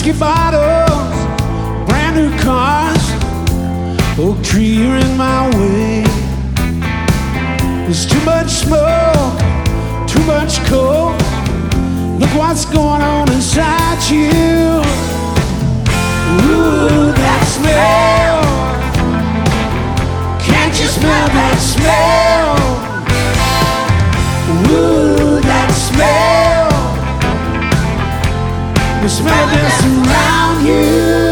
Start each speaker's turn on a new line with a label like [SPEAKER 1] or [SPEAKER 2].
[SPEAKER 1] whiskey bottles, brand new cars, oak tree, you're in my way. There's too much smoke, too much coke. Look what's going on inside you. Ooh, that smell. Can't you smell that smell? Ooh, that smell. The smell that's around you.